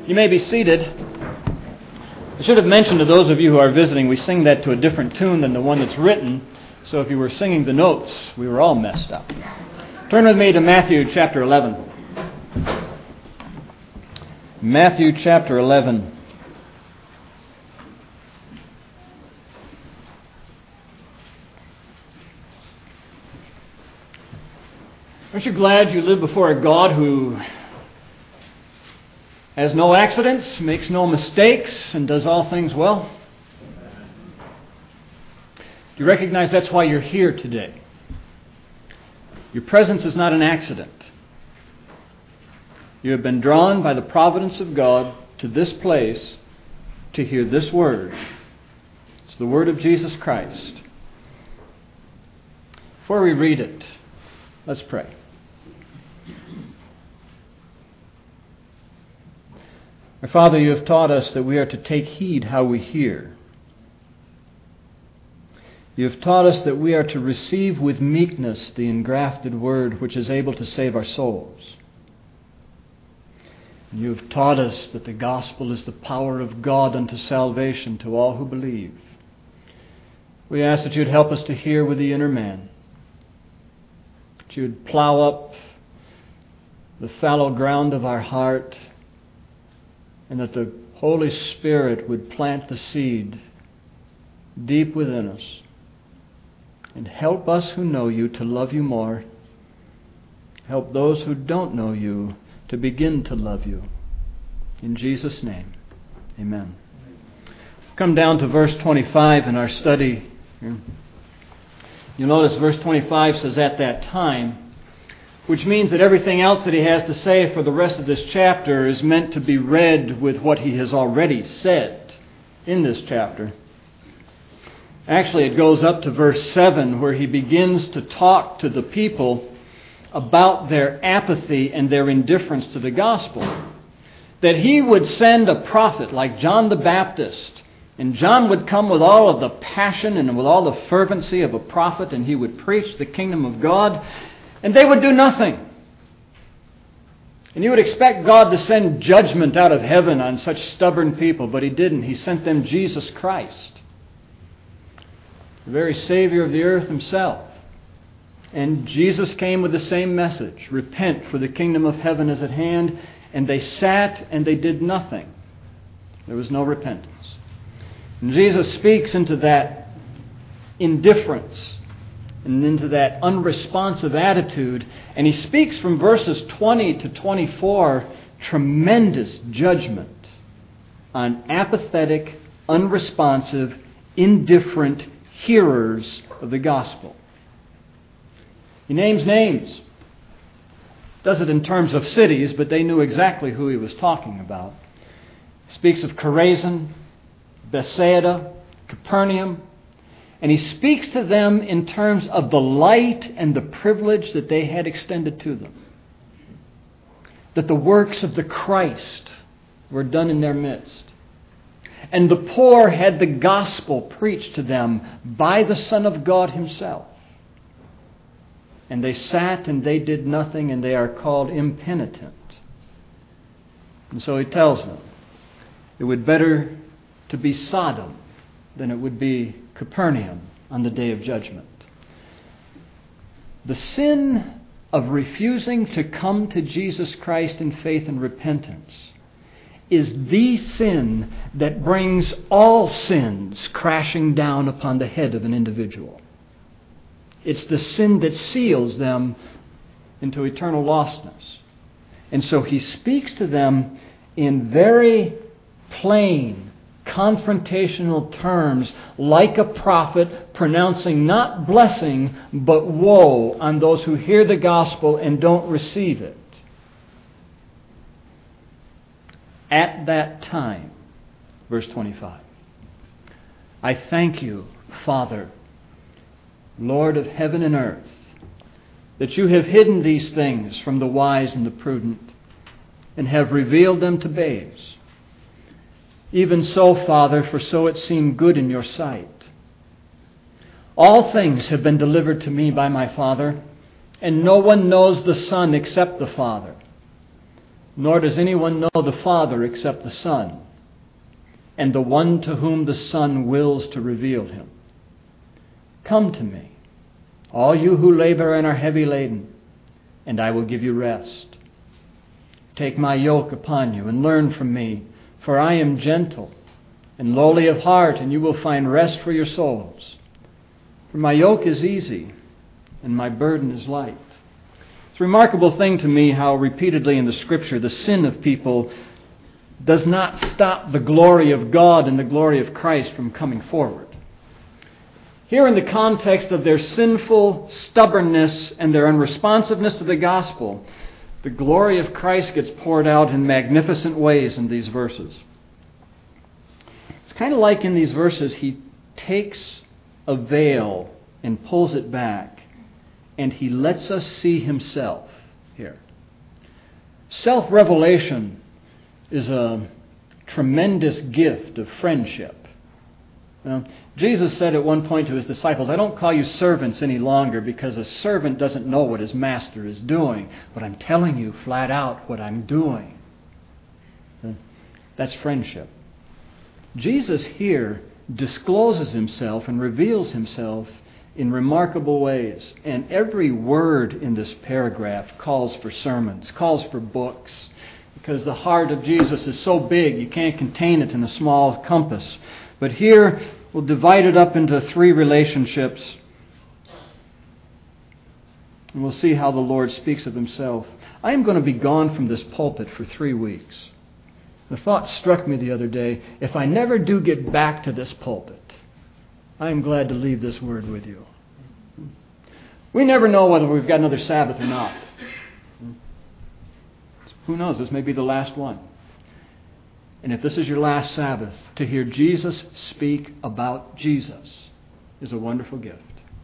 You may be seated. I should have mentioned to those of you who are visiting, we sing that to a different tune than the one that's written. So if you were singing the notes, we were all messed up. Turn with me to Matthew chapter 11. Matthew chapter 11. Aren't you glad you live before a God who has no accidents, makes no mistakes, and does all things well? Do you recognize that's why you're here today? Your presence is not an accident. You have been drawn by the providence of God to this place to hear this word. It's the word of Jesus Christ. Before we read it, let's pray. Our Father, you have taught us that we are to take heed how we hear. You have taught us that we are to receive with meekness the engrafted word which is able to save our souls. You have taught us that the gospel is the power of God unto salvation to all who believe. We ask that you would help us to hear with the inner man, that you would plow up the fallow ground of our heart, and that the Holy Spirit would plant the seed deep within us and help us who know you to love you more. Help those who don't know you to begin to love you. In Jesus' name, amen. Come down to verse 25 in our study. You'll notice verse 25 says, "At that time," which means that everything else that he has to say for the rest of this chapter is meant to be read with what he has already said in this chapter. Actually, it goes up to verse 7 where he begins to talk to the people about their apathy and their indifference to the gospel. That he would send a prophet like John the Baptist, and John would come with all of the passion and with all the fervency of a prophet, and he would preach the kingdom of God, and they would do nothing. And you would expect God to send judgment out of heaven on such stubborn people, but he didn't. He sent them Jesus Christ, the very Savior of the earth himself. And Jesus came with the same message: repent, for the kingdom of heaven is at hand. And they sat and they did nothing. There was no repentance. And Jesus speaks into that indifference and into that unresponsive attitude. And he speaks from verses 20 to 24 tremendous judgment on apathetic, unresponsive, indifferent hearers of the gospel. He names names. Does it in terms of cities, but they knew exactly who he was talking about. He speaks of Chorazin, Bethsaida, Capernaum, and he speaks to them in terms of the light and the privilege that they had extended to them. That the works of the Christ were done in their midst. And the poor had the gospel preached to them by the Son of God himself. And they sat and they did nothing, and they are called impenitent. And so he tells them it would better to be Sodom than it would be Capernaum on the day of judgment. The sin of refusing to come to Jesus Christ in faith and repentance is the sin that brings all sins crashing down upon the head of an individual. It's the sin that seals them into eternal lostness. And so he speaks to them in very plain, confrontational terms, like a prophet, pronouncing not blessing, but woe on those who hear the gospel and don't receive it. At that time, verse 25, "I thank you, Father, Lord of heaven and earth, that you have hidden these things from the wise and the prudent, and have revealed them to babes. Even so, Father, for so it seemed good in your sight. All things have been delivered to me by my Father, and no one knows the Son except the Father, Nor does anyone know the Father except the Son, and the one to whom the Son wills to reveal him. Come to me, all you who labor and are heavy laden, and I will give you rest. Take my yoke upon you and learn from me, for I am gentle and lowly of heart, and you will find rest for your souls. For my yoke is easy and my burden is light. It's a remarkable thing to me how repeatedly in the Scripture the sin of people does not stop the glory of God and the glory of Christ from coming forward. Here in the context of their sinful stubbornness and their unresponsiveness to the gospel, the glory of Christ gets poured out in magnificent ways in these verses. It's kind of like in these verses, he takes a veil and pulls it back, and he lets us see himself here. Self-revelation is a tremendous gift of friendship. Jesus said at one point to his disciples, I don't call you servants any longer because a servant doesn't know what his master is doing, but I'm telling you flat out what I'm doing. That's friendship. Jesus here discloses himself and reveals himself in remarkable ways. And every word in this paragraph calls for sermons, calls for books, because the heart of Jesus is so big you can't contain it in a small compass. But here we'll divide it up into three relationships, and we'll see how the Lord speaks of himself. I am going to be gone from this pulpit for 3 weeks. The thought struck me the other day, if I never do get back to this pulpit, I am glad to leave this word with you. We never know whether we've got another Sabbath or not. Who knows? This may be the last one. And if this is your last Sabbath, to hear Jesus speak about Jesus is a wonderful gift.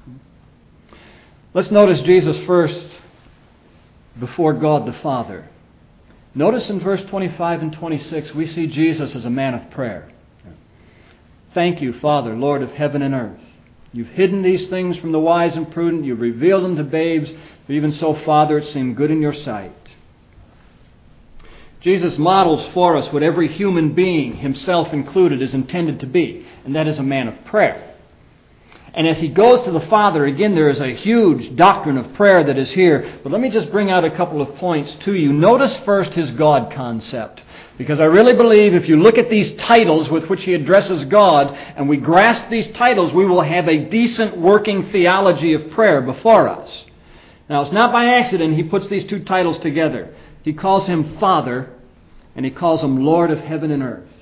Let's notice Jesus first before God the Father. Notice in verse 25 and 26, we see Jesus as a man of prayer. Thank you, Father, Lord of heaven and earth. You've hidden these things from the wise and prudent. You've revealed them to babes. But even so, Father, it seemed good in your sight. Jesus models for us what every human being, himself included, is intended to be, and that is a man of prayer. And as he goes to the Father, again, there is a huge doctrine of prayer that is here. But let me just bring out a couple of points to you. Notice first his God concept. Because I really believe if you look at these titles with which he addresses God, and we grasp these titles, we will have a decent working theology of prayer before us. Now, it's not by accident he puts these two titles together. He calls him Father, and he calls him Lord of heaven and earth.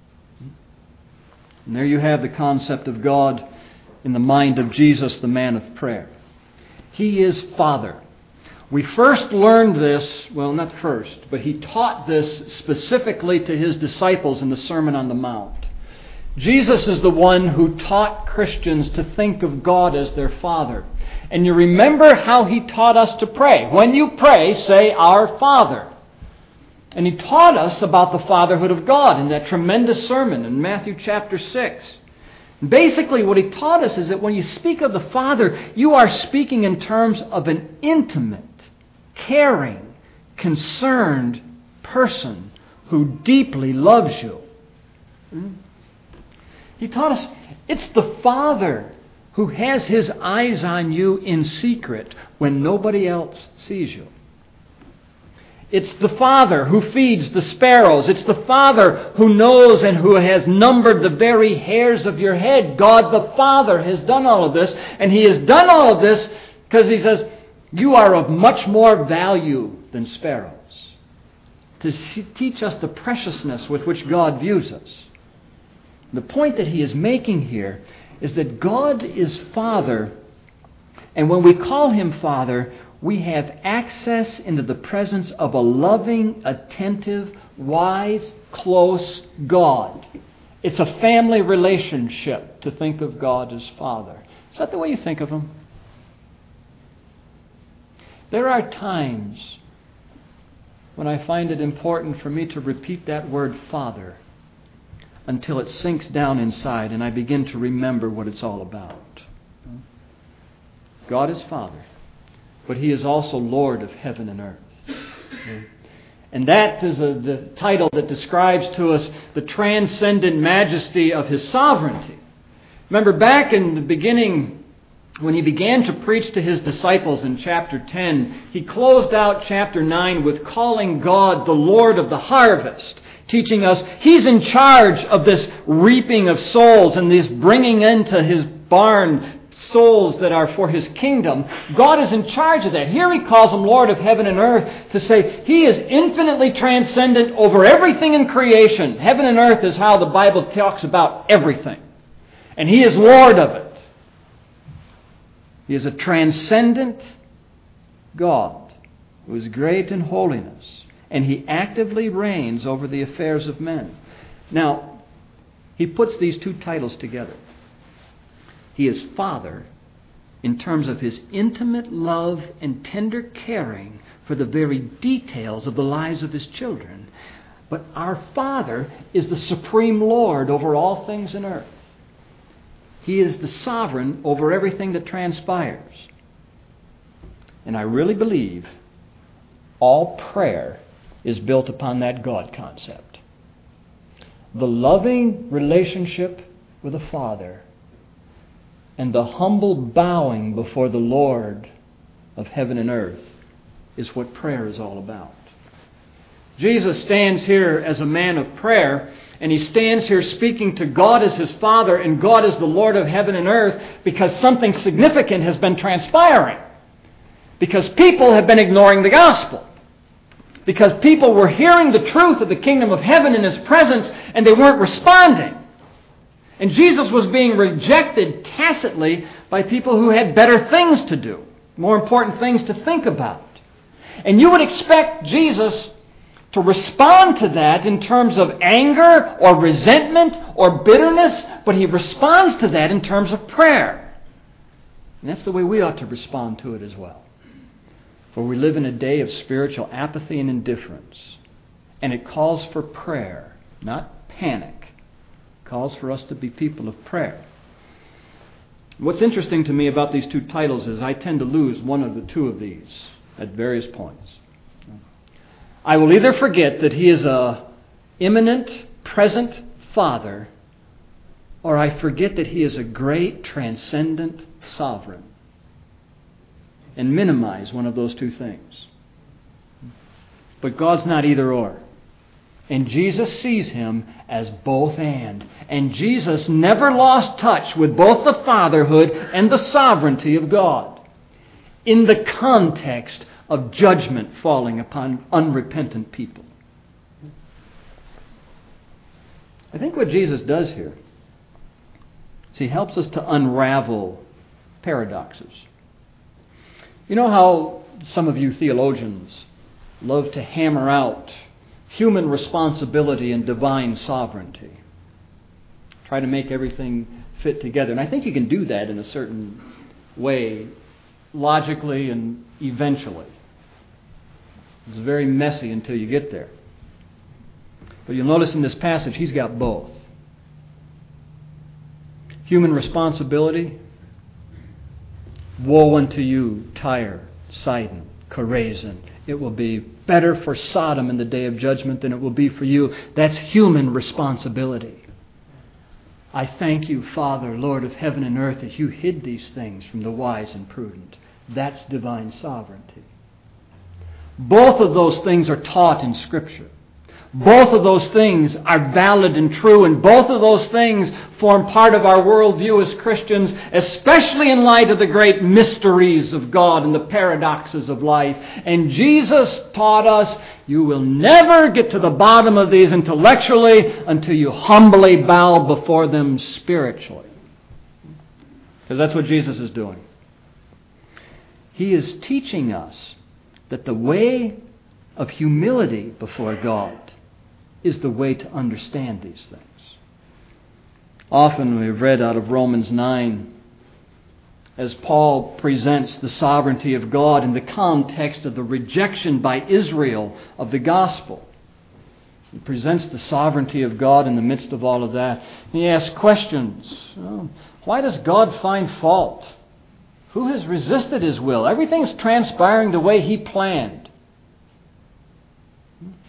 And there you have the concept of God in the mind of Jesus, the man of prayer. He is Father. We first learned this, well, not first, but he taught this specifically to his disciples in the Sermon on the Mount. Jesus is the one who taught Christians to think of God as their Father. And you remember how he taught us to pray. When you pray, say, Our Father. And he taught us about the fatherhood of God in that tremendous sermon in Matthew chapter 6. Basically, what he taught us is that when you speak of the Father, you are speaking in terms of an intimate, caring, concerned person who deeply loves you. He taught us it's the Father who has his eyes on you in secret when nobody else sees you. It's the Father who feeds the sparrows. It's the Father who knows and who has numbered the very hairs of your head. God the Father has done all of this. And he has done all of this because he says, you are of much more value than sparrows. To teach us the preciousness with which God views us. The point that he is making here is that God is Father. And when we call him Father, we have access into the presence of a loving, attentive, wise, close God. It's a family relationship to think of God as Father. Is that the way you think of him? There are times when I find it important for me to repeat that word Father until it sinks down inside and I begin to remember what it's all about. God is Father. But he is also Lord of heaven and earth. And that is the title that describes to us the transcendent majesty of His sovereignty. Remember back in the beginning, when He began to preach to His disciples in chapter 10, He closed out chapter 9 with calling God the Lord of the harvest, teaching us He's in charge of this reaping of souls and this bringing into His barn souls that are for His kingdom. God is in charge of that. Here He calls Him Lord of heaven and earth to say He is infinitely transcendent over everything in creation. Heaven and earth is how the Bible talks about everything. And He is Lord of it. He is a transcendent God who is great in holiness. And He actively reigns over the affairs of men. Now, He puts these two titles together. He is Father in terms of His intimate love and tender caring for the very details of the lives of His children. But our Father is the supreme Lord over all things in earth. He is the sovereign over everything that transpires. And I really believe all prayer is built upon that God concept. The loving relationship with a Father and the humble bowing before the Lord of heaven and earth is what prayer is all about. Jesus stands here as a man of prayer, and He stands here speaking to God as His Father and God as the Lord of heaven and earth because something significant has been transpiring. Because people have been ignoring the gospel. Because people were hearing the truth of the kingdom of heaven in His presence and they weren't responding. And Jesus was being rejected tacitly by people who had better things to do, more important things to think about. And you would expect Jesus to respond to that in terms of anger or resentment or bitterness, but He responds to that in terms of prayer. And that's the way we ought to respond to it as well. For we live in a day of spiritual apathy and indifference. And it calls for prayer, not panic. It calls for us to be people of prayer. What's interesting to me about these two titles is I tend to lose one of the two of these at various points. I will either forget that He is a imminent, present Father, or I forget that He is a great, transcendent sovereign, and minimize one of those two things. But God's not either or. And Jesus sees Him as both and. And Jesus never lost touch with both the fatherhood and the sovereignty of God in the context of judgment falling upon unrepentant people. I think what Jesus does here is He helps us to unravel paradoxes. You know how some of you theologians love to hammer out human responsibility and divine sovereignty. Try to make everything fit together. And I think you can do that in a certain way, logically and eventually. It's very messy until you get there. But you'll notice in this passage, He's got both. Human responsibility. Woe unto you, Tyre, Sidon, Chorazin. It will be better for Sodom in the day of judgment than it will be for you. That's human responsibility. I thank you, Father, Lord of heaven and earth, that you hid these things from the wise and prudent. That's divine sovereignty. Both of those things are taught in Scripture. Both of those things are valid and true, and both of those things form part of our worldview as Christians, especially in light of the great mysteries of God and the paradoxes of life. And Jesus taught us, you will never get to the bottom of these intellectually until you humbly bow before them spiritually. Because that's what Jesus is doing. He is teaching us that the way of humility before God is the way to understand these things. Often we've read out of Romans 9 as Paul presents the sovereignty of God in the context of the rejection by Israel of the gospel. He presents the sovereignty of God in the midst of all of that. He asks questions. Why does God find fault? Who has resisted His will? Everything's transpiring the way He planned.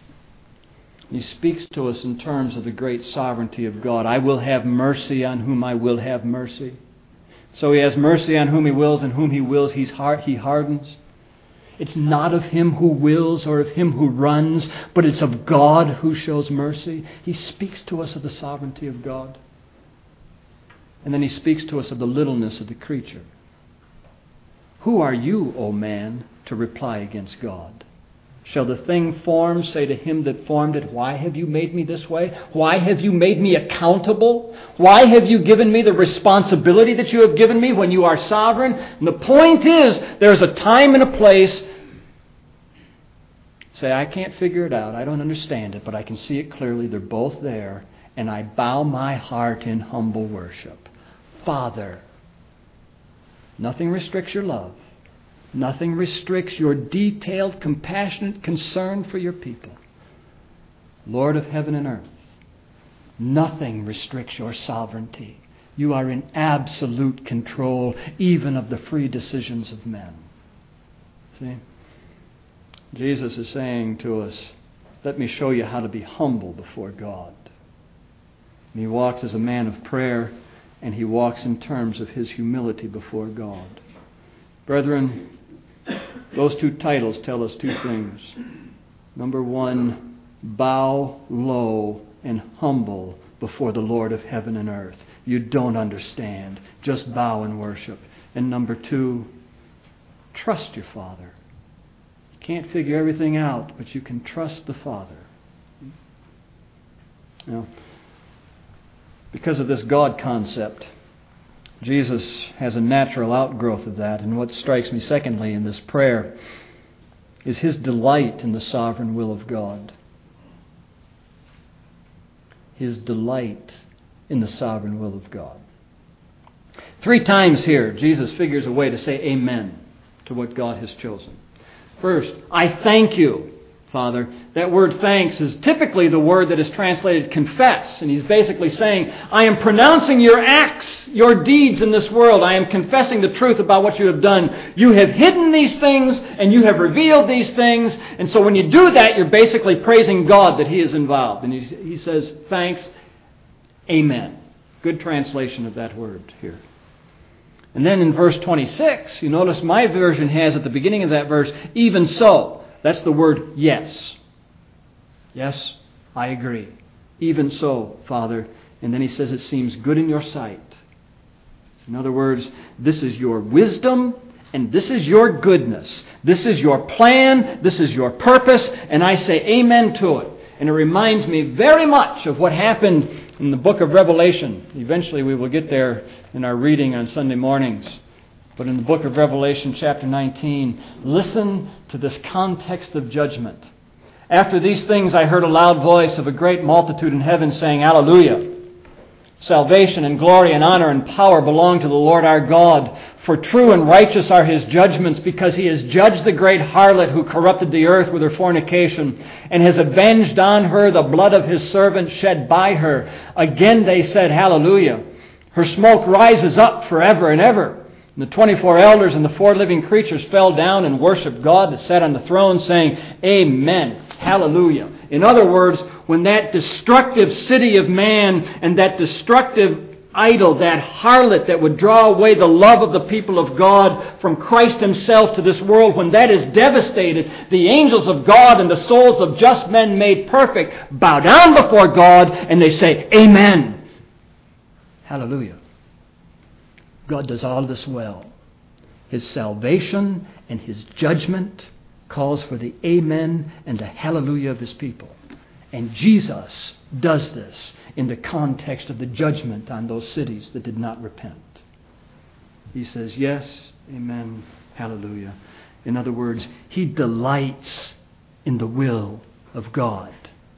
He speaks to us in terms of the great sovereignty of God. I will have mercy on whom I will have mercy. So He has mercy on whom He wills, and whom He wills He hardens. It's not of him who wills or of him who runs, but it's of God who shows mercy. He speaks to us of the sovereignty of God. And then He speaks to us of the littleness of the creature. Who are you, O man, to reply against God? Shall the thing formed say to him that formed it, why have you made me this way? Why have you made me accountable? Why have you given me the responsibility that you have given me when you are sovereign? And the point is, there's a time and a place. Say, I can't figure it out. I don't understand it, but I can see it clearly. They're both there. And I bow my heart in humble worship. Father, nothing restricts your love. Nothing restricts your detailed, compassionate concern for your people. Lord of heaven and earth, nothing restricts your sovereignty. You are in absolute control, even of the free decisions of men. See? Jesus is saying to us, let me show you how to be humble before God. And He walks as a man of prayer, and He walks in terms of His humility before God. Brethren, those two titles tell us two things. Number one, bow low and humble before the Lord of heaven and earth. You don't understand. Just bow and worship. And number two, trust your Father. You can't figure everything out, but you can trust the Father. Now, because of this God concept, Jesus has a natural outgrowth of that. And what strikes me secondly in this prayer is His delight in the sovereign will of God. His delight in the sovereign will of God. 3 times here, Jesus figures a way to say amen to what God has chosen. First, I thank you, Father. That word thanks is typically the word that is translated confess. And He's basically saying, I am pronouncing your acts, your deeds in this world. I am confessing the truth about what you have done. You have hidden these things and you have revealed these things. And so when you do that, you're basically praising God that He is involved. And He says, thanks, amen. Good translation of that word here. And then in verse 26, you notice my version has at the beginning of that verse, even so. That's the word yes. Yes, I agree. Even so, Father. And then He says it seems good in your sight. In other words, this is your wisdom and this is your goodness. This is your plan. This is your purpose. And I say amen to it. And it reminds me very much of what happened in the book of Revelation. Eventually we will get there in our reading on Sunday mornings. But in the book of Revelation, chapter 19, listen to this context of judgment. After these things I heard a loud voice of a great multitude in heaven saying, Hallelujah! Salvation and glory and honor and power belong to the Lord our God. For true and righteous are His judgments, because He has judged the great harlot who corrupted the earth with her fornication, and has avenged on her the blood of His servants shed by her. Again they said, Hallelujah! Her smoke rises up forever and ever. And the 24 elders and the 4 living creatures fell down and worshipped God that sat on the throne, saying, Amen. Hallelujah. In other words, when that destructive city of man and that destructive idol, that harlot that would draw away the love of the people of God from Christ Himself to this world, when that is devastated, the angels of God and the souls of just men made perfect bow down before God and they say, Amen. Hallelujah. God does all this well. His salvation and His judgment calls for the amen and the hallelujah of His people. And Jesus does this in the context of the judgment on those cities that did not repent. He says, yes, amen, hallelujah. In other words, He delights in the will of God.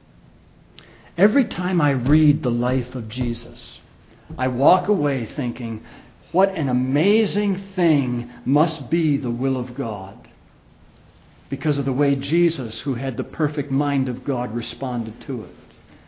Every time I read the life of Jesus, I walk away thinking, what an amazing thing must be the will of God. Because of the way Jesus, who had the perfect mind of God, responded to it.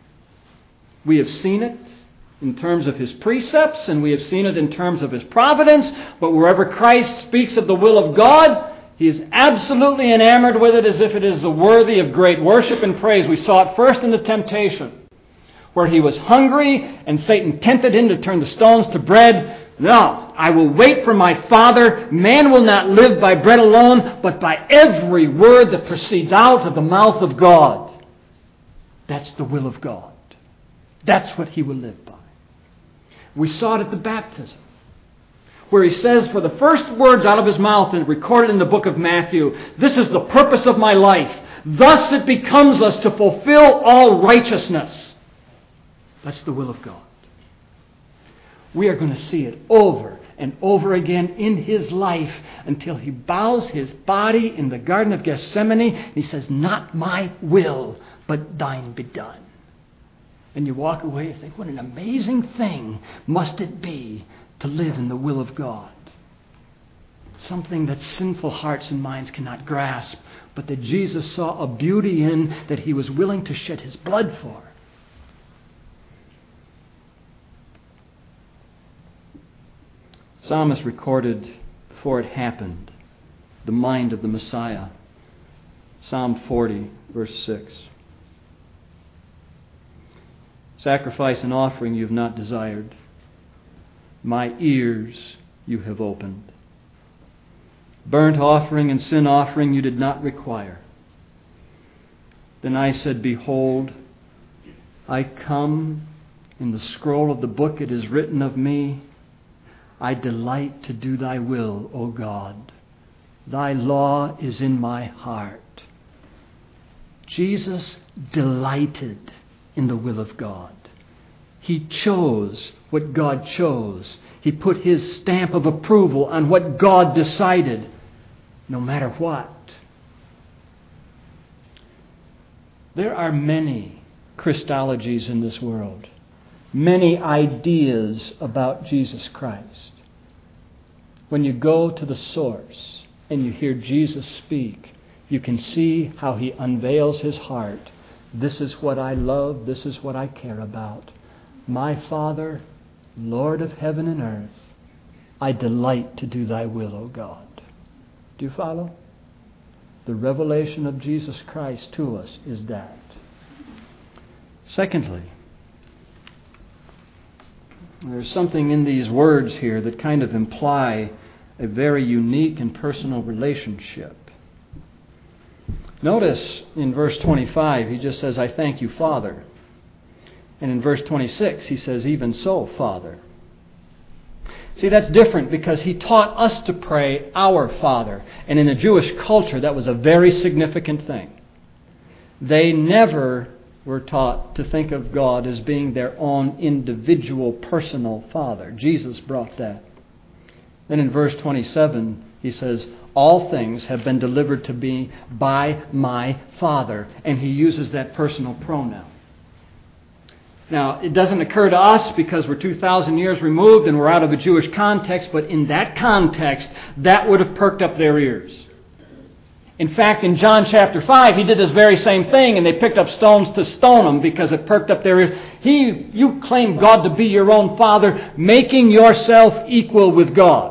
We have seen it in terms of His precepts, and we have seen it in terms of His providence, but wherever Christ speaks of the will of God, He is absolutely enamored with it as if it is worthy of great worship and praise. We saw it first in the temptation, where he was hungry and Satan tempted him to turn the stones to bread. No, I will wait for my Father. Man will not live by bread alone, but by every word that proceeds out of the mouth of God. That's the will of God. That's what he will live by. We saw it at the baptism, where he says for the first words out of his mouth and recorded in the book of Matthew, this is the purpose of my life. Thus it becomes us to fulfill all righteousness. That's the will of God. We are going to see it over and over again in his life until he bows his body in the Garden of Gethsemane. And he says, not my will, but thine be done. And you walk away and think, what an amazing thing must it be to live in the will of God. Something that sinful hearts and minds cannot grasp, but that Jesus saw a beauty in that he was willing to shed his blood for. Psalmist recorded before it happened the mind of the Messiah. Psalm 40, verse 6. Sacrifice and offering you have not desired. My ears you have opened. Burnt offering and sin offering you did not require. Then I said, behold, I come. In the scroll of the book it is written of me, I delight to do thy will, O God. Thy law is in my heart. Jesus delighted in the will of God. He chose what God chose. He put his stamp of approval on what God decided, no matter what. There are many Christologies in this world, many ideas about Jesus Christ. When you go to the source and you hear Jesus speak, you can see how he unveils his heart. This is what I love. This is what I care about. My Father, Lord of heaven and earth, I delight to do thy will, O God. Do you follow? The revelation of Jesus Christ to us is that. Secondly, there's something in these words here that kind of imply a very unique and personal relationship. Notice in verse 25, he just says, I thank you, Father. And in verse 26, he says, even so, Father. See, that's different because he taught us to pray, our Father. And in the Jewish culture, that was a very significant thing. They never were taught to think of God as being their own individual, personal Father. Jesus brought that. Then in verse 27, he says, all things have been delivered to me by my Father. And he uses that personal pronoun. Now, it doesn't occur to us because we're 2,000 years removed and we're out of a Jewish context, but in that context, that would have perked up their ears. In fact, in John chapter 5, he did this very same thing, and they picked up stones to stone him because it perked up their ears. You claim God to be your own Father, making yourself equal with God.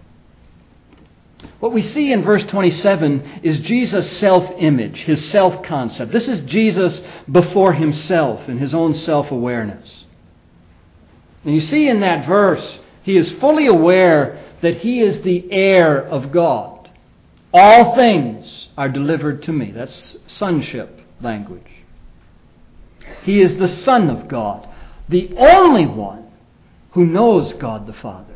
What we see in verse 27 is Jesus' self-image, his self-concept. This is Jesus before himself and his own self-awareness. And you see in that verse, he is fully aware that he is the heir of God. All things are delivered to me. That's sonship language. He is the Son of God, the only one who knows God the Father.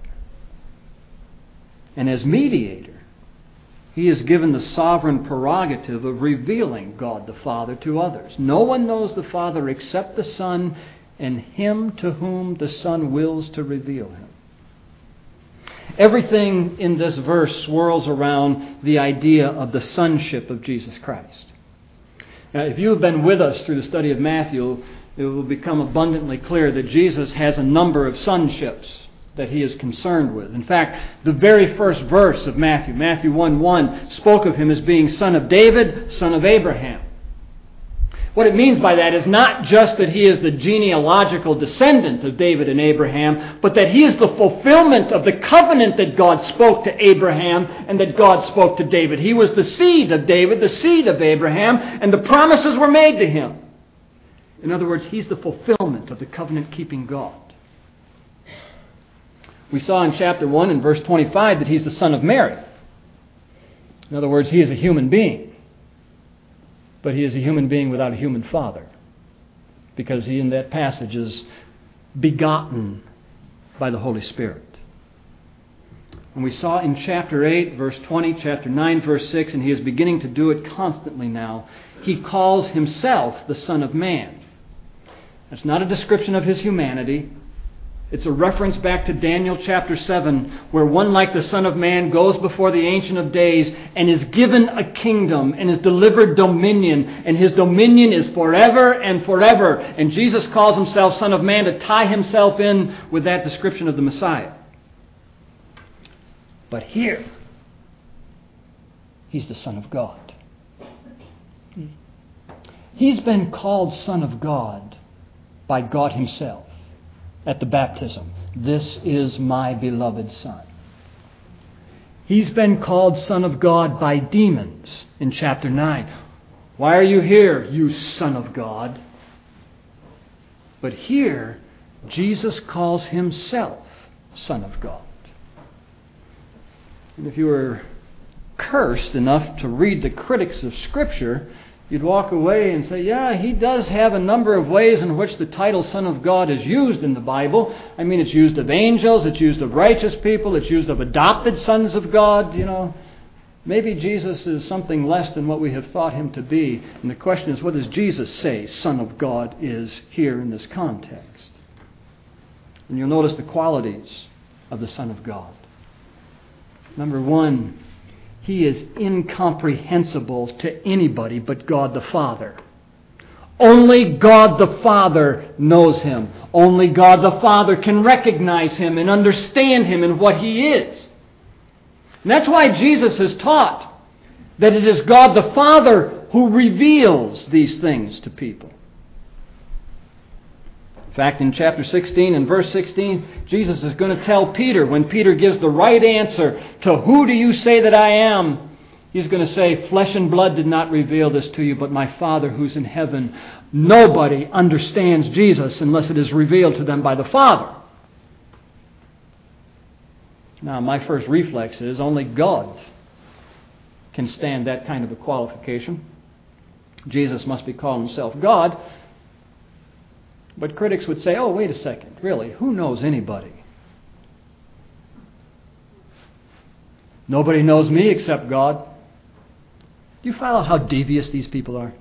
And as mediator, he is given the sovereign prerogative of revealing God the Father to others. No one knows the Father except the Son and him to whom the Son wills to reveal him. Everything in this verse swirls around the idea of the sonship of Jesus Christ. Now, if you have been with us through the study of Matthew, it will become abundantly clear that Jesus has a number of sonships that he is concerned with. In fact, the very first verse of Matthew, Matthew 1:1, spoke of him as being son of David, son of Abraham. What it means by that is not just that he is the genealogical descendant of David and Abraham, but that he is the fulfillment of the covenant that God spoke to Abraham and that God spoke to David. He was the seed of David, the seed of Abraham, and the promises were made to him. In other words, he's the fulfillment of the covenant-keeping God. We saw in chapter 1 and verse 25 that he's the son of Mary. In other words, he is a human being. But he is a human being without a human father, because he in that passage is begotten by the Holy Spirit. And we saw in chapter 8, verse 20, chapter 9, verse 6, and he is beginning to do it constantly now, he calls himself the Son of Man. That's not a description of his humanity. It's a reference back to Daniel chapter 7, where one like the Son of Man goes before the Ancient of Days and is given a kingdom and is delivered dominion, and his dominion is forever and forever. And Jesus calls himself Son of Man to tie himself in with that description of the Messiah. But here, he's the Son of God. He's been called Son of God by God himself. At the baptism, this is my beloved Son. He's been called Son of God by demons in chapter 9. Why are you here, you Son of God? But here, Jesus calls himself Son of God. And if you were cursed enough to read the critics of Scripture, you'd walk away and say, yeah, he does have a number of ways in which the title Son of God is used in the Bible. I mean, it's used of angels, it's used of righteous people, it's used of adopted sons of God. Maybe Jesus is something less than what we have thought him to be. And the question is, what does Jesus say Son of God is here in this context? And you'll notice the qualities of the Son of God. Number one, he is incomprehensible to anybody but God the Father. Only God the Father knows him. Only God the Father can recognize him and understand him and what he is. And that's why Jesus has taught that it is God the Father who reveals these things to people. In fact, in chapter 16 and verse 16, Jesus is going to tell Peter, when Peter gives the right answer to who do you say that I am, he's going to say, flesh and blood did not reveal this to you, but my Father who's in heaven. Nobody understands Jesus unless it is revealed to them by the Father. Now, my first reflex is only God can stand that kind of a qualification. Jesus must be calling himself God. But critics would say, oh, wait a second, really, who knows anybody? Nobody knows me except God. Do you follow how devious these people are?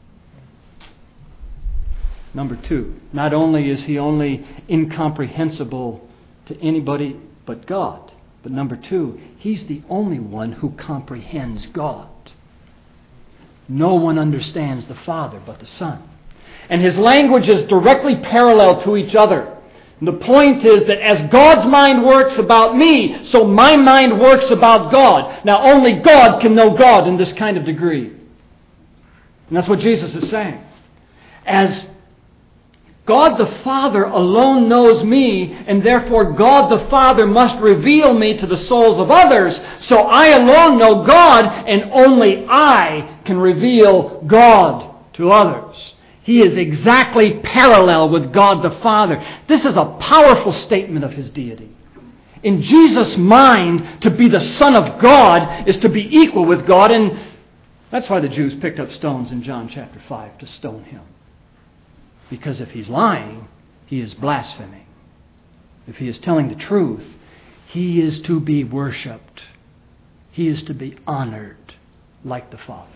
Number two, not only is he only incomprehensible to anybody but God, but number two, he's the only one who comprehends God. No one understands the Father but the Son. And his language is directly parallel to each other. And the point is that as God's mind works about me, so my mind works about God. Now only God can know God in this kind of degree. And that's what Jesus is saying. As God the Father alone knows me, and therefore God the Father must reveal me to the souls of others, so I alone know God, and only I can reveal God to others. He is exactly parallel with God the Father. This is a powerful statement of his deity. In Jesus' mind, to be the Son of God is to be equal with God, and that's why the Jews picked up stones in John chapter 5 to stone him. Because if he's lying, he is blaspheming. If he is telling the truth, he is to be worshipped. He is to be honored like the Father.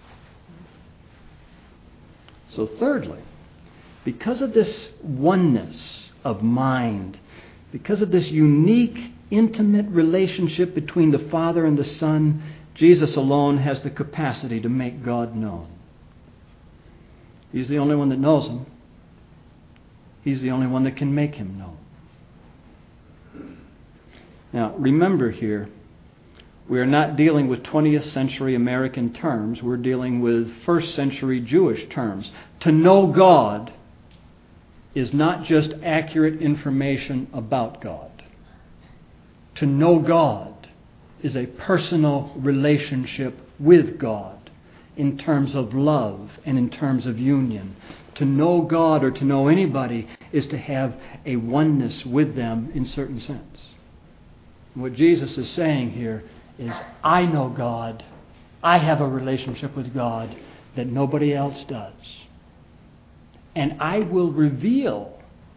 So thirdly, because of this oneness of mind, because of this unique, intimate relationship between the Father and the Son, Jesus alone has the capacity to make God known. He's the only one that knows him. He's the only one that can make him known. Now, remember here, We are not dealing with 20th century American terms. We're dealing with first century Jewish terms. To know God is not just accurate information about God. To know God is a personal relationship with God in terms of love and in terms of union. To know God or to know anybody is to have a oneness with them in certain sense. And what Jesus is saying here is, I know God. I have a relationship with God that nobody else does. And I will reveal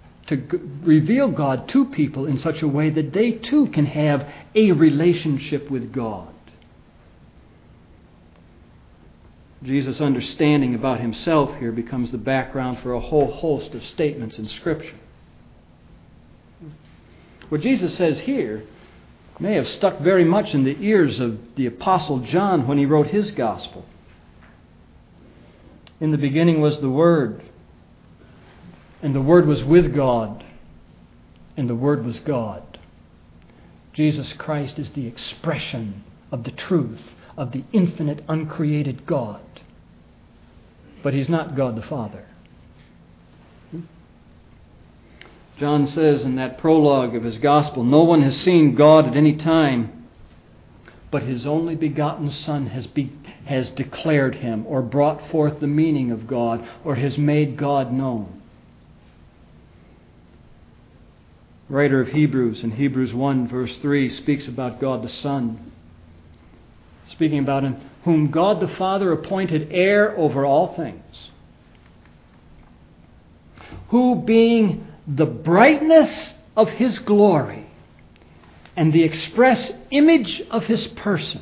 God to people in such a way that they too can have a relationship with God. Jesus' understanding about himself here becomes the background for a whole host of statements in Scripture. What Jesus says here may have stuck very much in the ears of the Apostle John when he wrote his gospel. In the beginning was the Word, and the Word was with God, and the Word was God. Jesus Christ is the expression of the truth of the infinite, uncreated God. But He's not God the Father. John says in that prologue of his gospel, no one has seen God at any time, but His only begotten Son has declared Him, or brought forth the meaning of God, or has made God known. The writer of Hebrews, in Hebrews 1 verse 3, speaks about God the Son, speaking about Him, whom God the Father appointed heir over all things, who being the brightness of His glory and the express image of His person,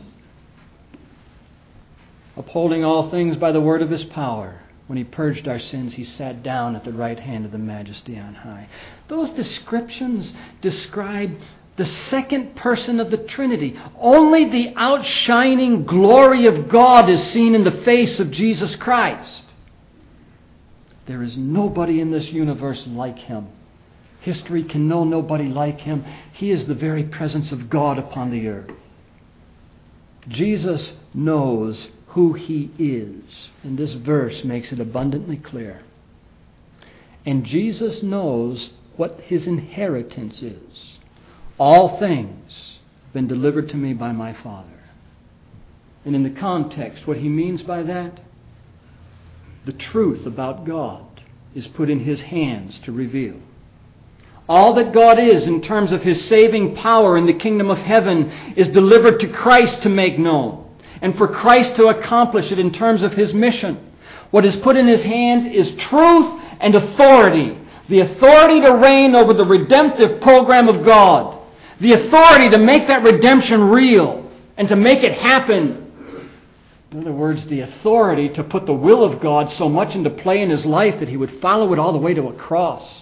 upholding all things by the word of His power, when He purged our sins, He sat down at the right hand of the Majesty on high. Those descriptions describe the second person of the Trinity. Only the outshining glory of God is seen in the face of Jesus Christ. There is nobody in this universe like Him. History can know nobody like Him. He is the very presence of God upon the earth. Jesus knows who He is, and this verse makes it abundantly clear. And Jesus knows what His inheritance is. All things have been delivered to me by my Father. And in the context, what He means by that, the truth about God is put in His hands to reveal. All that God is in terms of His saving power in the kingdom of heaven is delivered to Christ to make known, and for Christ to accomplish it in terms of His mission. What is put in His hands is truth and authority. The authority to reign over the redemptive program of God. The authority to make that redemption real and to make it happen. In other words, the authority to put the will of God so much into play in His life that He would follow it all the way to a cross.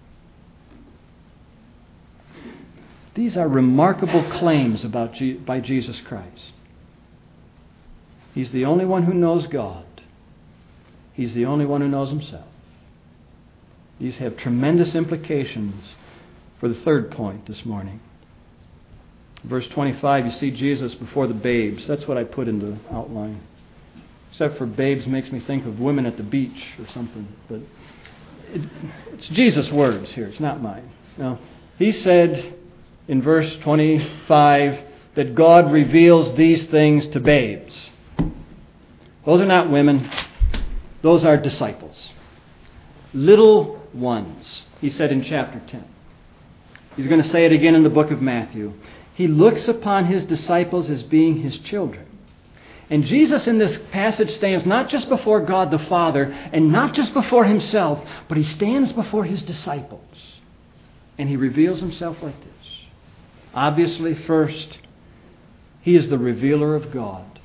These are remarkable claims by Jesus Christ. He's the only one who knows God. He's the only one who knows Himself. These have tremendous implications for the third point this morning. Verse 25, you see Jesus before the babes. That's what I put in the outline. Except for babes makes me think of women at the beach or something. But it's Jesus' words here. It's not mine. Now, He said in verse 25 that God reveals these things to babes. Those are not women. Those are disciples. Little ones, He said in chapter 10. He's going to say it again in the book of Matthew. He looks upon His disciples as being His children. And Jesus in this passage stands not just before God the Father and not just before Himself, but He stands before His disciples. And He reveals Himself like this. Obviously, first, He is the revealer of God.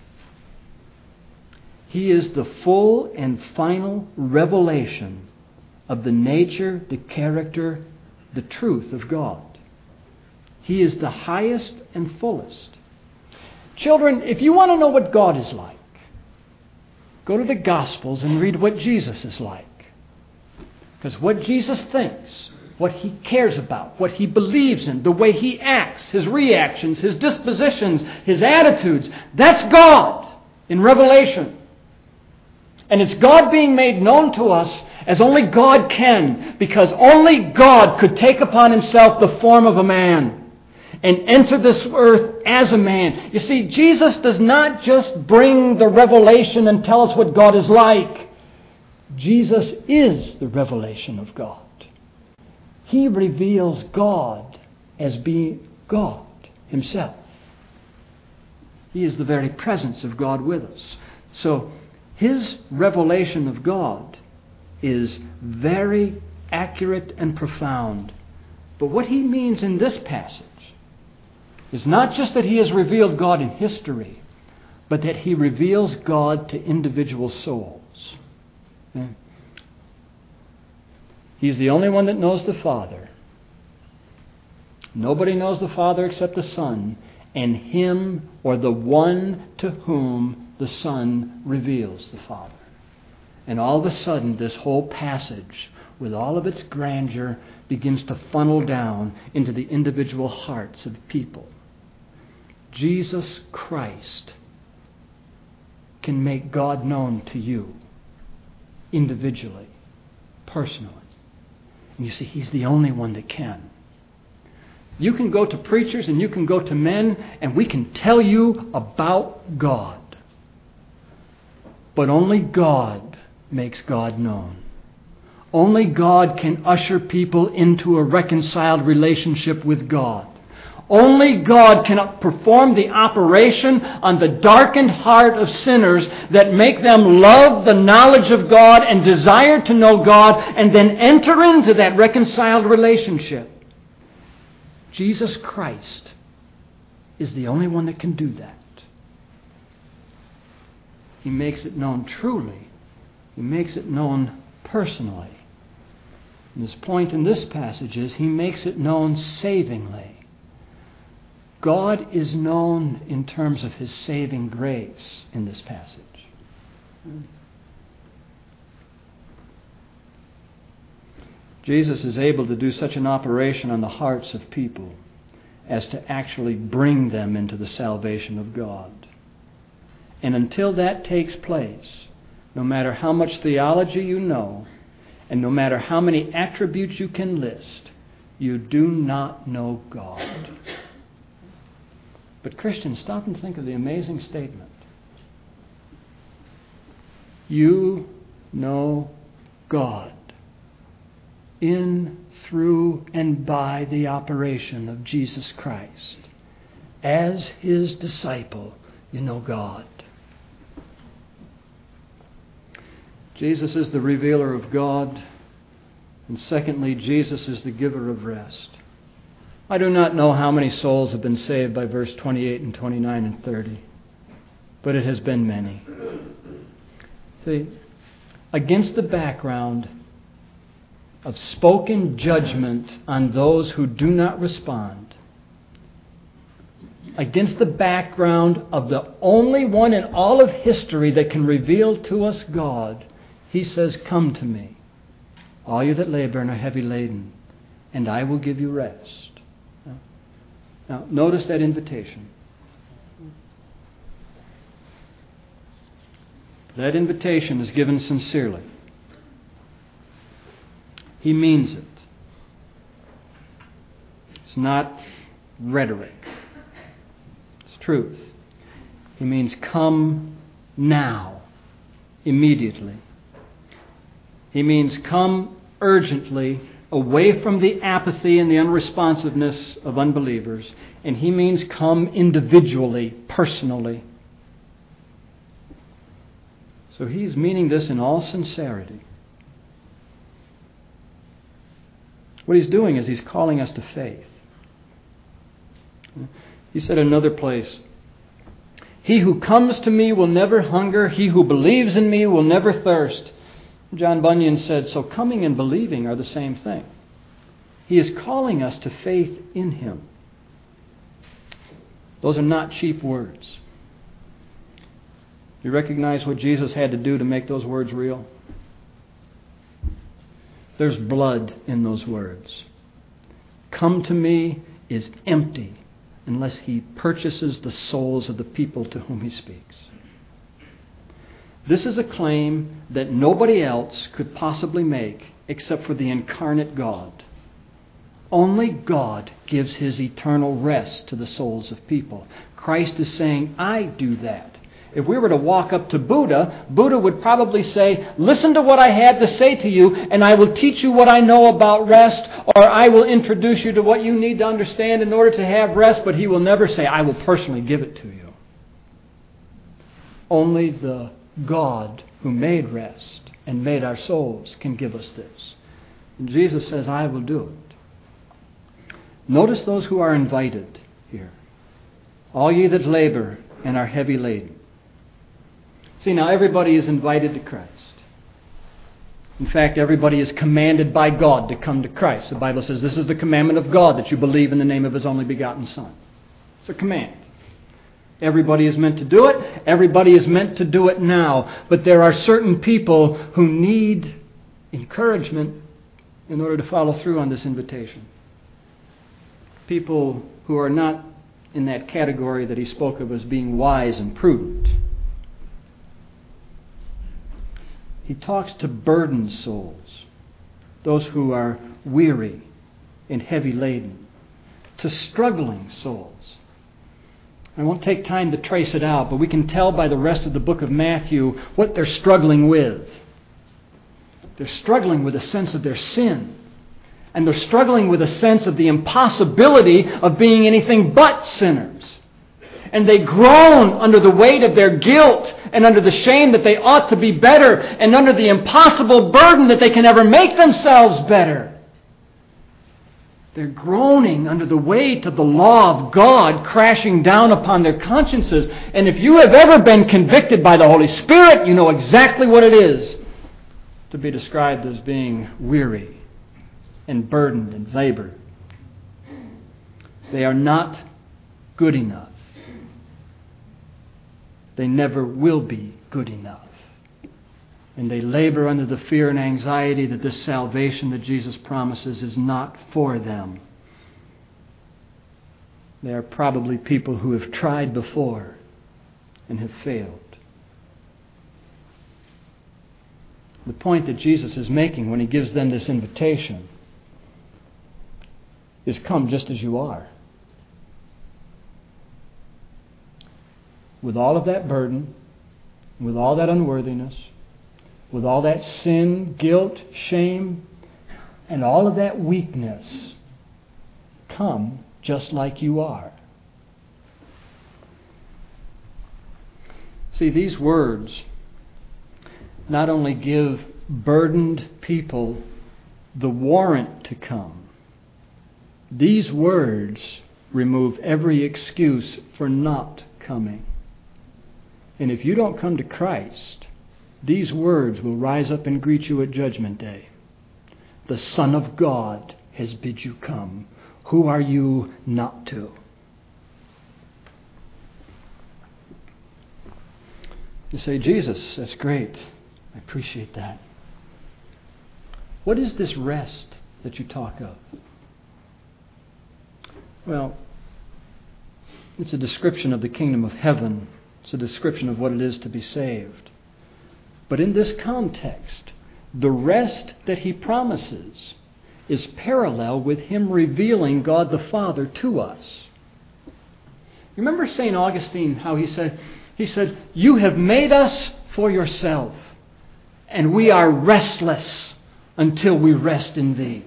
He is the full and final revelation of the nature, the character, the truth of God. He is the highest and fullest. Children, if you want to know what God is like, go to the Gospels and read what Jesus is like. Because what Jesus thinks what He cares about, what He believes in, the way He acts, His reactions, His dispositions, His attitudes. That's God in Revelation. And it's God being made known to us as only God can, because only God could take upon Himself the form of a man and enter this earth as a man. You see, Jesus does not just bring the revelation and tell us what God is like. Jesus is the revelation of God. He reveals God as being God Himself. He is the very presence of God with us. So, His revelation of God is very accurate and profound. But what He means in this passage is not just that He has revealed God in history, but that He reveals God to individual souls. Okay? He's the only one that knows the Father. Nobody knows the Father except the Son, and Him or the one to whom the Son reveals the Father. And all of a sudden, this whole passage, with all of its grandeur, begins to funnel down into the individual hearts of people. Jesus Christ can make God known to you individually, personally. And you see, He's the only one that can. You can go to preachers and you can go to men, and we can tell you about God. But only God makes God known. Only God can usher people into a reconciled relationship with God. Only God can perform the operation on the darkened heart of sinners that make them love the knowledge of God and desire to know God and then enter into that reconciled relationship. Jesus Christ is the only one that can do that. He makes it known truly. He makes it known personally. And his point in this passage is He makes it known savingly. God is known in terms of His saving grace in this passage. Jesus is able to do such an operation on the hearts of people as to actually bring them into the salvation of God. And until that takes place, no matter how much theology you know, and no matter how many attributes you can list, you do not know God. But Christians, stop and think of the amazing statement. You know God in, through, and by the operation of Jesus Christ. As His disciple, you know God. Jesus is the revealer of God. And secondly, Jesus is the giver of rest. I do not know how many souls have been saved by verse 28 and 29 and 30, but it has been many. See, against the background of spoken judgment on those who do not respond, against the background of the only one in all of history that can reveal to us God, He says, "Come to me, all you that labor and are heavy laden, and I will give you rest." Now, notice that invitation. That invitation is given sincerely. He means it. It's not rhetoric. It's truth. He means come now, immediately. He means come urgently, away from the apathy and the unresponsiveness of unbelievers. And He means come individually, personally. So He's meaning this in all sincerity. What He's doing is He's calling us to faith. He said in another place, "He who comes to me will never hunger. He who believes in me will never thirst." John Bunyan said, so coming and believing are the same thing. He is calling us to faith in Him. Those are not cheap words. You recognize what Jesus had to do to make those words real? There's blood in those words. Come to me is empty unless he purchases the souls of the people to whom he speaks. This is a claim that nobody else could possibly make except for the incarnate God. Only God gives his eternal rest to the souls of people. Christ is saying, I do that. If we were to walk up to Buddha, Buddha would probably say, listen to what I had to say to you, and I will teach you what I know about rest, or I will introduce you to what you need to understand in order to have rest, but he will never say, I will personally give it to you. Only the God who made rest and made our souls can give us this. And Jesus says, I will do it. Notice those who are invited here. All ye that labor and are heavy laden. See, now everybody is invited to Christ. In fact, everybody is commanded by God to come to Christ. The Bible says this is the commandment of God, that you believe in the name of his only begotten Son. It's a command. Everybody is meant to do it. Everybody is meant to do it now. But there are certain people who need encouragement in order to follow through on this invitation. People who are not in that category that he spoke of as being wise and prudent. He talks to burdened souls, those who are weary and heavy laden, to struggling souls. I won't take time to trace it out, but we can tell by the rest of the book of Matthew what they're struggling with. They're struggling with a sense of their sin. And they're struggling with a sense of the impossibility of being anything but sinners. And they groan under the weight of their guilt and under the shame that they ought to be better and under the impossible burden that they can never make themselves better. They're groaning under the weight of the law of God crashing down upon their consciences. And if you have ever been convicted by the Holy Spirit, you know exactly what it is to be described as being weary and burdened and labored. They are not good enough. They never will be good enough. And they labor under the fear and anxiety that this salvation that Jesus promises is not for them. They are probably people who have tried before and have failed. The point that Jesus is making when he gives them this invitation is come just as you are. With all of that burden, with all that unworthiness, with all that sin, guilt, shame, and all of that weakness, come just like you are. See, these words not only give burdened people the warrant to come, these words remove every excuse for not coming. And if you don't come to Christ, these words will rise up and greet you at Judgment Day. The Son of God has bid you come. Who are you not to? You say, Jesus, that's great. I appreciate that. What is this rest that you talk of? Well, it's a description of the kingdom of heaven. It's a description of what it is to be saved. But in this context, the rest that he promises is parallel with him revealing God the Father to us. You remember St. Augustine, how he said, you have made us for yourself, and we are restless until we rest in thee.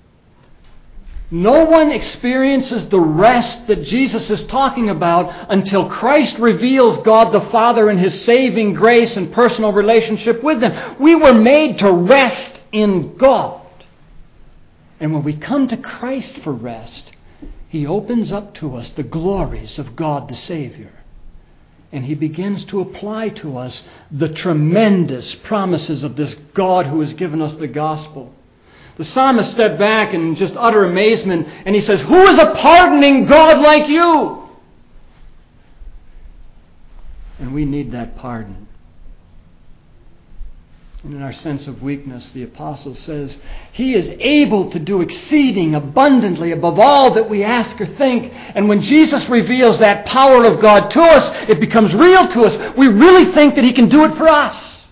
No one experiences the rest that Jesus is talking about until Christ reveals God the Father and his saving grace and personal relationship with them. We were made to rest in God. And when we come to Christ for rest, he opens up to us the glories of God the Savior. And he begins to apply to us the tremendous promises of this God who has given us the gospel. The psalmist stepped back in just utter amazement, and he says, who is a pardoning God like you? And we need that pardon. And in our sense of weakness, the apostle says, He is able to do exceeding abundantly above all that we ask or think. And when Jesus reveals that power of God to us, it becomes real to us. We really think that He can do it for us.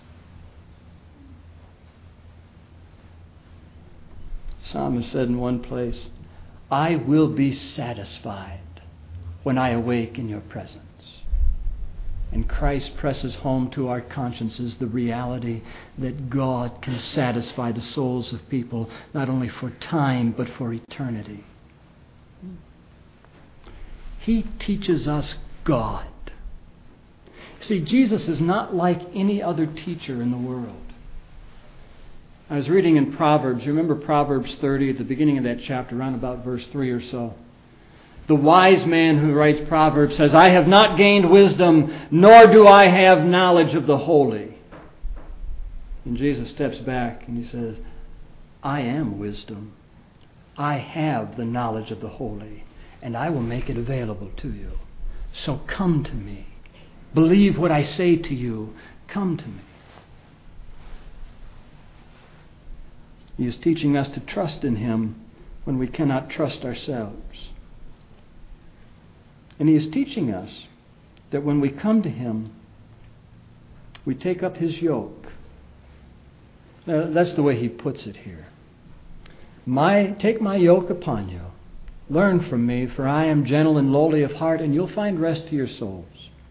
The psalmist said in one place, I will be satisfied when I awake in your presence. And Christ presses home to our consciences the reality that God can satisfy the souls of people, not only for time, but for eternity. He teaches us God. See, Jesus is not like any other teacher in the world. I was reading in Proverbs. You remember Proverbs 30 at the beginning of that chapter, around about verse 3 or so. The wise man who writes Proverbs says, I have not gained wisdom, nor do I have knowledge of the holy. And Jesus steps back and He says, I am wisdom. I have the knowledge of the holy, and I will make it available to you. So come to me. Believe what I say to you. Come to me. He is teaching us to trust in Him when we cannot trust ourselves. And He is teaching us that when we come to Him, we take up His yoke. Now, that's the way He puts it here. Take my yoke upon you. Learn from me, for I am gentle and lowly of heart, and you'll find rest to your souls.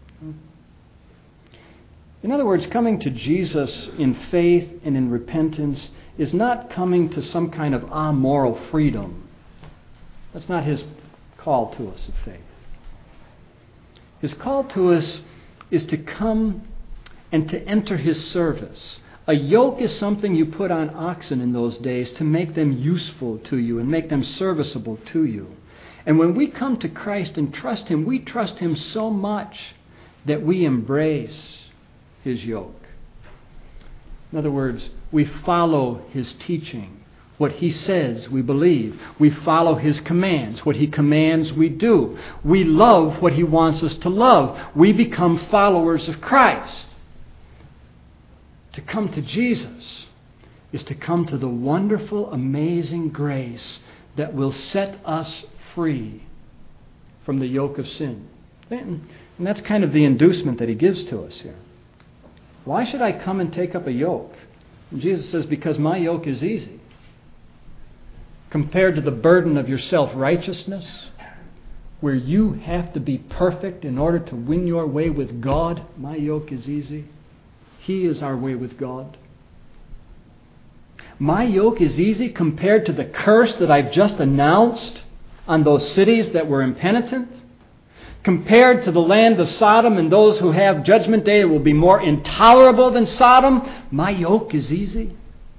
In other words, coming to Jesus in faith and in repentance is not coming to some kind of amoral freedom. That's not His call to us of faith. His call to us is to come and to enter His service. A yoke is something you put on oxen in those days to make them useful to you and make them serviceable to you. And when we come to Christ and trust Him, we trust Him so much that we embrace His yoke. In other words, we follow His teaching. What He says, we believe. We follow His commands. What He commands, we do. We love what He wants us to love. We become followers of Christ. To come to Jesus is to come to the wonderful, amazing grace that will set us free from the yoke of sin. And that's kind of the inducement that He gives to us here. Why should I come and take up a yoke? And Jesus says, because my yoke is easy. Compared to the burden of your self-righteousness, where you have to be perfect in order to win your way with God, my yoke is easy. He is our way with God. My yoke is easy compared to the curse that I've just announced on those cities that were impenitent. Compared to the land of Sodom and those who have judgment day, it will be more intolerable than Sodom. My yoke is easy.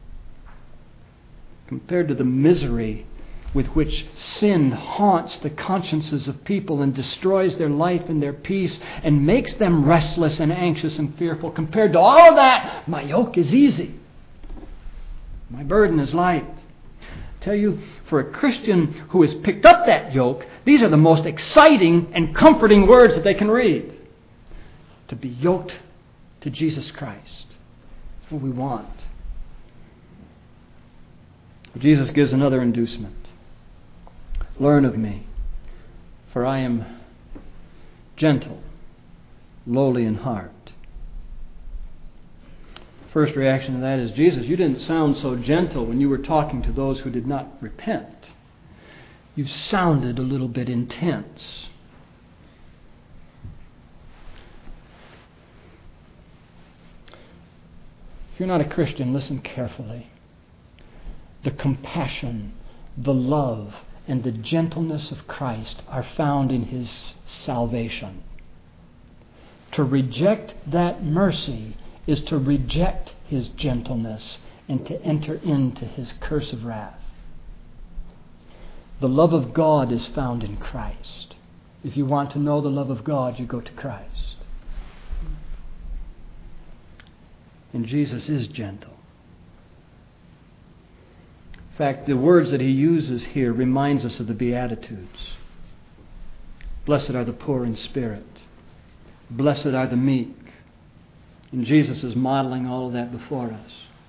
Compared to the misery with which sin haunts the consciences of people and destroys their life and their peace and makes them restless and anxious and fearful. Compared to all of that, my yoke is easy. My burden is light. I tell you, for a Christian who has picked up that yoke, these are the most exciting and comforting words that they can read. To be yoked to Jesus Christ. That's what we want. Jesus gives another inducement. Learn of me, for I am gentle, lowly in heart. First reaction to that is, Jesus, you didn't sound so gentle when you were talking to those who did not repent. You sounded a little bit intense. If you're not a Christian, listen carefully. The compassion, the love, and the gentleness of Christ are found in His salvation. To reject that mercy is to reject His gentleness and to enter into His curse of wrath. The love of God is found in Christ. If you want to know the love of God, you go to Christ. And Jesus is gentle. In fact, the words that He uses here reminds us of the Beatitudes. Blessed are the poor in spirit. Blessed are the meek. And Jesus is modeling all of that before us.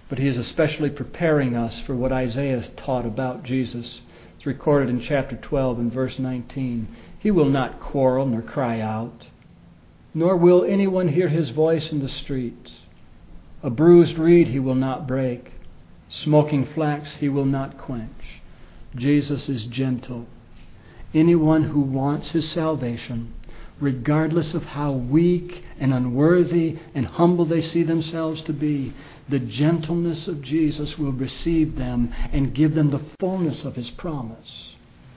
But He is especially preparing us for what Isaiah taught about Jesus. It's recorded in chapter 12 and verse 19. He will not quarrel nor cry out, nor will anyone hear His voice in the streets. A bruised reed He will not break. Smoking flax He will not quench. Jesus is gentle. Anyone who wants His salvation, regardless of how weak and unworthy and humble they see themselves to be, the gentleness of Jesus will receive them and give them the fullness of His promise.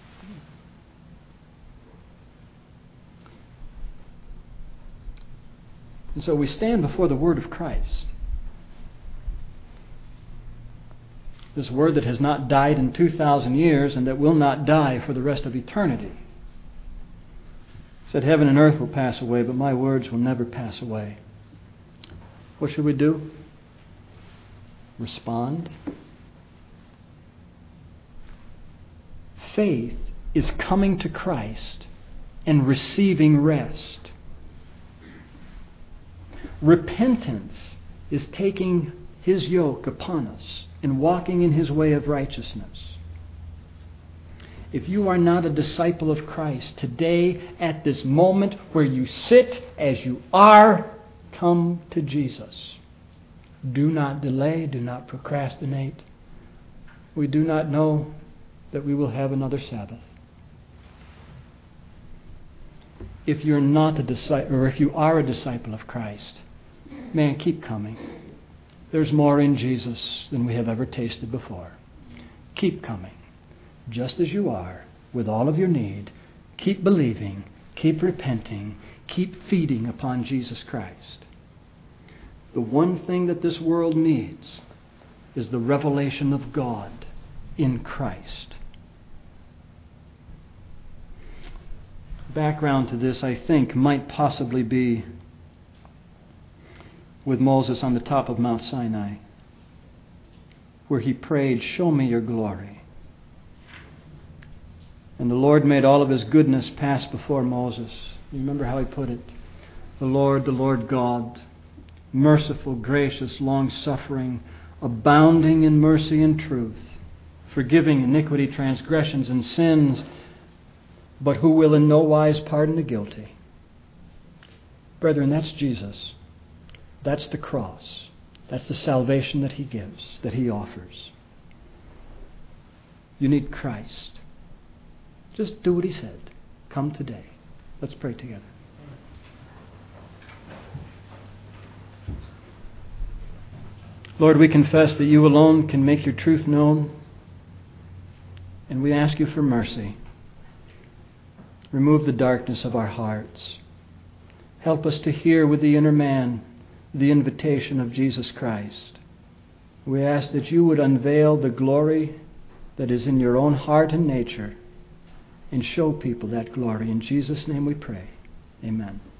And so we stand before the Word of Christ. This Word that has not died in 2,000 years and that will not die for the rest of eternity. He said, heaven and earth will pass away, but my words will never pass away. What should we do? Respond. Faith is coming to Christ and receiving rest. Repentance is taking His yoke upon us and walking in His way of righteousness. If you are not a disciple of Christ, today, at this moment where you sit as you are, come to Jesus. Do not delay, do not procrastinate. We do not know that we will have another Sabbath. If you're not a disciple, or if you are a disciple of Christ, man, keep coming. There's more in Jesus than we have ever tasted before. Keep coming. Just as you are, with all of your need, keep believing, keep repenting, keep feeding upon Jesus Christ. The one thing that this world needs is the revelation of God in Christ. Background to this, I think, might possibly be with Moses on the top of Mount Sinai, where he prayed, "Show me your glory." And the Lord made all of His goodness pass before Moses. You remember how he put it? The Lord God, merciful, gracious, long-suffering, abounding in mercy and truth, forgiving iniquity, transgressions, and sins, but who will in no wise pardon the guilty. Brethren, that's Jesus. That's the cross. That's the salvation that He gives, that He offers. You need Christ. Just do what He said. Come today. Let's pray together. Lord, we confess that You alone can make Your truth known, and we ask You for mercy. Remove the darkness of our hearts. Help us to hear with the inner man the invitation of Jesus Christ. We ask that You would unveil the glory that is in Your own heart and nature and show people that glory. In Jesus' name we pray. Amen.